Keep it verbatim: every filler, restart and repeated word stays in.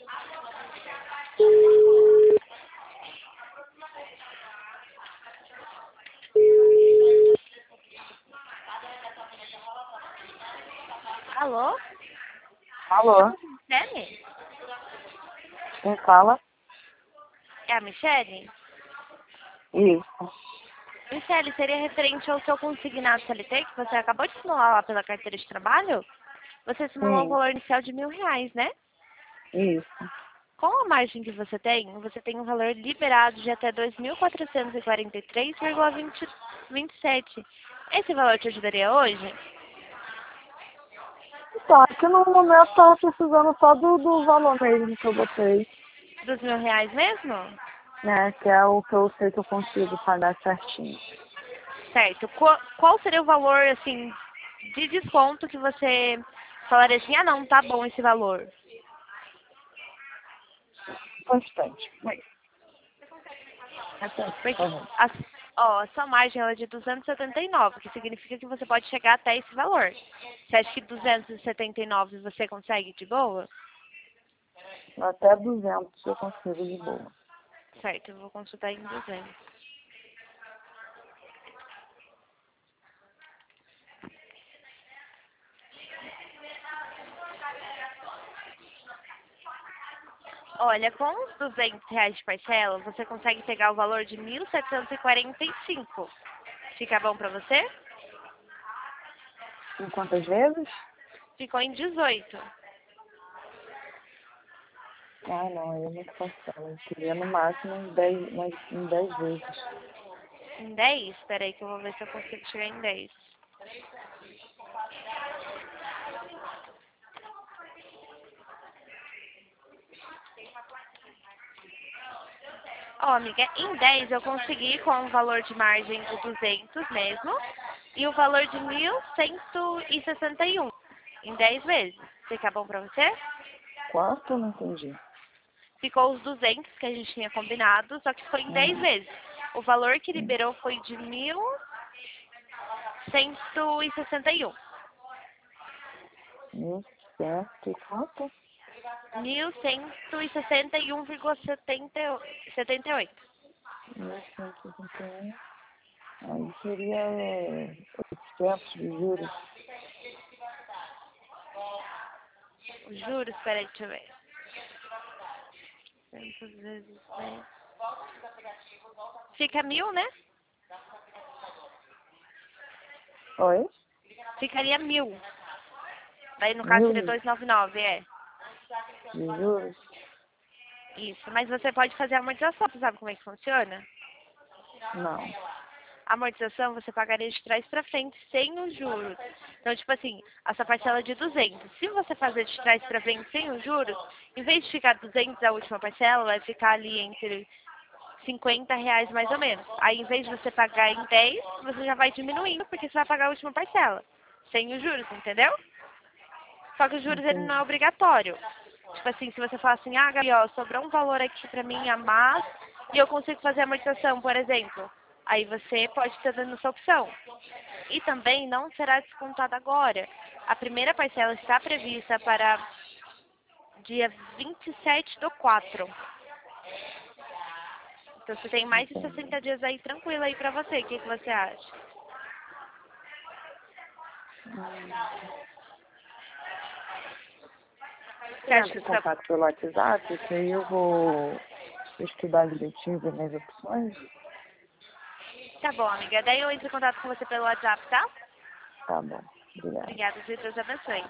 Alô? Alô, Michele? quem fala? É a Michele? Isso, Michele, seria referente ao seu consignado C L T que você acabou de simular lá pela carteira de trabalho? Você simulou um sim, valor inicial de mil reais, né? isso. Com a margem que você tem, você tem um valor liberado de até dois mil quatrocentos e quarenta e três vírgula vinte e sete. Esse valor te ajudaria hoje? Então, aqui no momento eu tava precisando só do, do valor mesmo que eu botei, Dos mil reais mesmo? né? Que é o que eu sei que eu consigo pagar certinho. Certo. Qual, qual seria o valor, assim, de desconto que você falaria assim, ah não, tá bom esse valor? Constante. Mas, repete, por Porque favor. a, ó, a sua margem ela é de duzentos e setenta e nove, que significa que você pode chegar até esse valor. Você acha que duzentos e setenta e nove você consegue de boa? Até duzentos eu consigo de boa. Certo, eu vou consultar em duzentos. Olha, com os duzentos reais de parcela, você consegue pegar o valor de mil setecentos e quarenta e cinco. Fica bom pra você? Em quantas vezes? Ficou em dezoito. Ah, não, aí é muito parcela. Eu queria no máximo em dez, mas em dez vezes. Em dez? Espera aí que eu vou ver se eu consigo chegar em dez. Ó, amiga, em dez eu consegui com o valor de margem de duzentos mesmo e o valor de mil cento e sessenta e um em dez vezes. Fica bom pra você? Quanto? Não entendi. Ficou os duzentos que a gente tinha combinado, só que foi em dez Uhum. vezes. O valor que liberou foi de mil cento e sessenta e um. Mil cento e quanto? mil cento e sessenta e um vírgula setenta e oito. Mil cento e sessenta e um. Aí seria oitocentos de juros. Os juros, peraí, deixa eu ver. cem vezes dez. Fica mil, né? Oi? Ficaria mil. Daí no caso seria Mil duzentos e noventa e nove, é. de juros? Isso. Mas você pode fazer a amortização, você sabe como é que funciona? Não. A amortização você pagaria de trás pra frente, sem os juros. Então, tipo assim, a sua parcela é de duzentos. Se você fazer de trás pra frente sem os juros, em vez de ficar duzentos a última parcela, vai ficar ali entre cinquenta reais mais ou menos. Aí, em vez de você pagar em dez, você já vai diminuindo, porque você vai pagar a última parcela. Sem os juros, entendeu? Só que os juros, ele não é Entendi. obrigatório. Tipo assim, se você falar assim, ah, Gabi, ó, sobrou um valor aqui pra mim a mais e eu consigo fazer a amortização, por exemplo. Aí você pode estar dando essa opção. E também não será descontado agora. A primeira parcela está prevista para dia vinte e sete do quatro. Então você tem mais de Entendi. sessenta dias aí tranquilo aí pra você. O que, que você acha? Hum. Você Você acha entra que em isso é... contato pelo WhatsApp, que aí eu vou estudar direitinho as minhas opções? Tá bom, amiga. Daí eu entro em contato com você pelo WhatsApp, tá? Tá bom. Obrigada. Obrigada, Deus abençoe.